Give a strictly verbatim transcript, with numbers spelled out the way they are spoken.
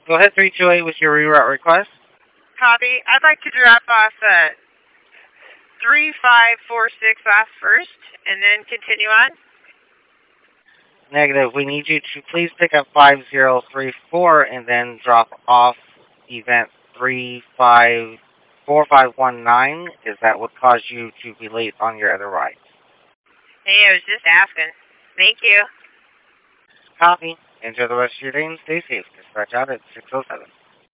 Go ahead, three two eight, with your reroute request. Copy. I'd like to drop off at three five four six off first, and then continue on. Negative. We need you to please pick up five zero three four and then drop off event three five four five one nine. Is that what caused you to be late on your other rides? Hey, I was just asking. Thank you. Copy. Enjoy the rest of your day and stay safe. Dispatch out at six oh seven.